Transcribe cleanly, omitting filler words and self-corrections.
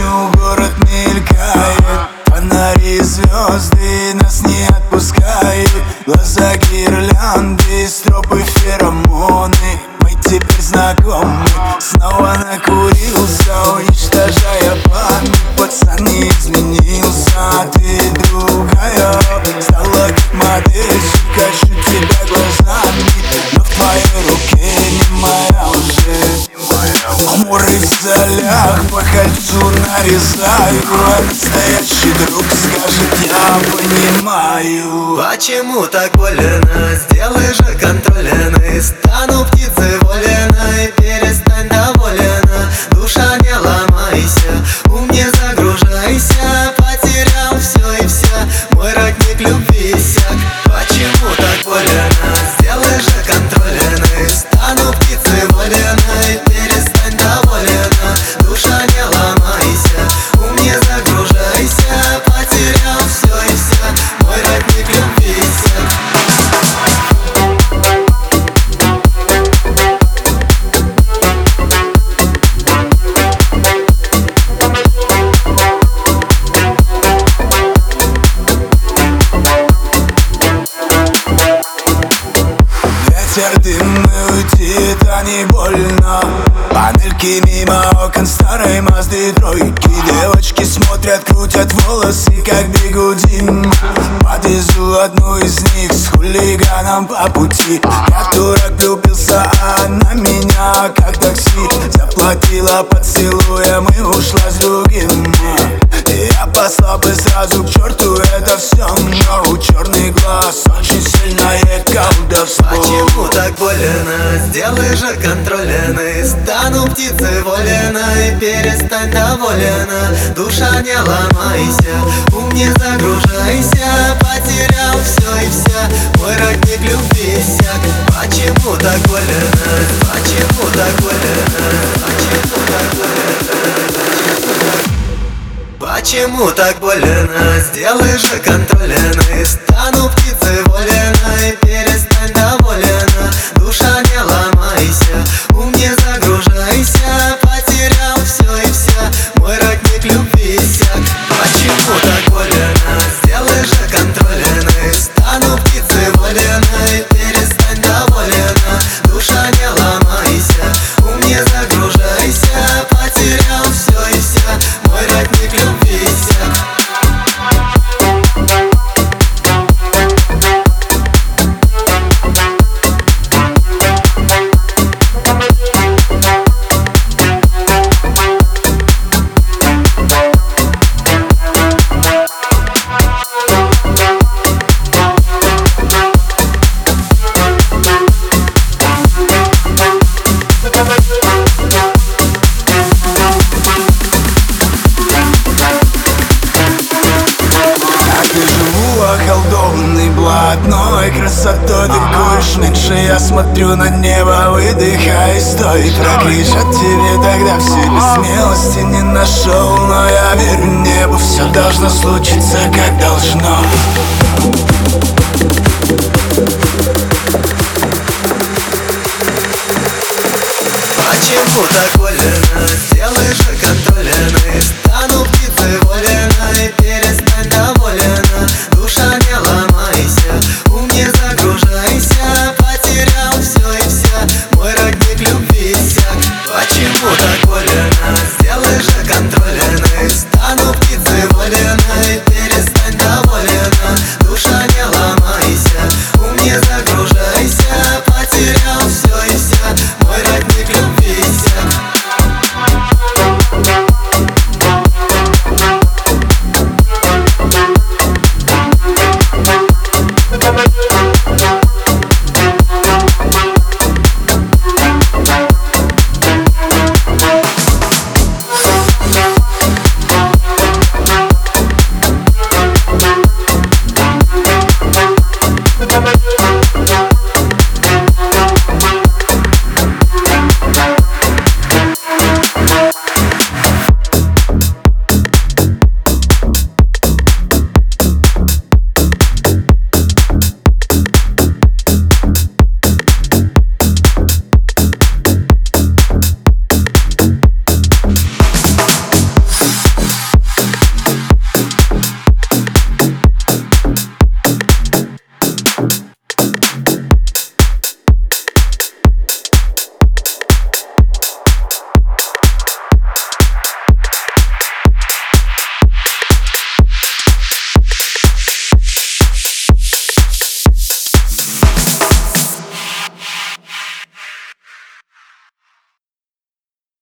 ночью город мелькает, фонари, звезды нас не отпускают. Глаза гирлянды, стропы, феромоны. Мы теперь знакомы. Снова накурился, уничтожая память. Пацан не изменился, а ты другая. Стала как модель, качу тебя глазами, но в твоей руке не моя уже. Амуры в солях по кольцу нарезаю, а настоящий друг скажет: я понимаю. Почему так больно? Сделай же контрольно. Стану птицей вольной, перестань довольна. Душа, не ломайся, ум не загружайся. Потерял все и вся, мой родник любви иссяк. Почему так больно? Сделай же контрольно. Стану птицей вольной, перестань довольна. Душа, не ломайся, ум не загружайся. Потерял все и вся, мой родник любви иссяк. Ветер дымный уйти, да не больно. Панельки мимо окон старой Мазды тройки. Девочки смотрят, крутят волосы, как бигуди. Подвезу одну из них с хулиганом по пути. Я дурак, влюбился, а она меня как такси. Заплатила поцелуем и ушла с другим. И я послал бы сразу к черту это все, но у черный глаз очень сильное колдовство. Почему так больно? Сделай же контрольно. Стану птицей вольной, перестань довольна. Душа, не ломайся, ум не загружайся. Потерял все и вся, мой родник любви иссяк. Почему так больно? Почему так больно? Почему так больно? Почему так больно? Сделай же контрольно. Стану птицей вольной, перестань довольна. Душа, не ломайся, ум не загружайся. Потерял все и вся, мой родник любви иссяк. Почему так больно? Сделай же контрольно. Стану птицей вольной, перестань довольна. Душа, не ломайся, ум не загружайся. Потерял все и вся, мой родник любви иссяк. Околдованный блатной красотой ты куришь меньше, я смотрю на небо, выдыхай, стой. Прокричат тебе тогда все, или смелости не нашел. Но я верю небу, все должно случиться как должно. Почему так больно? Сделай же контрольно.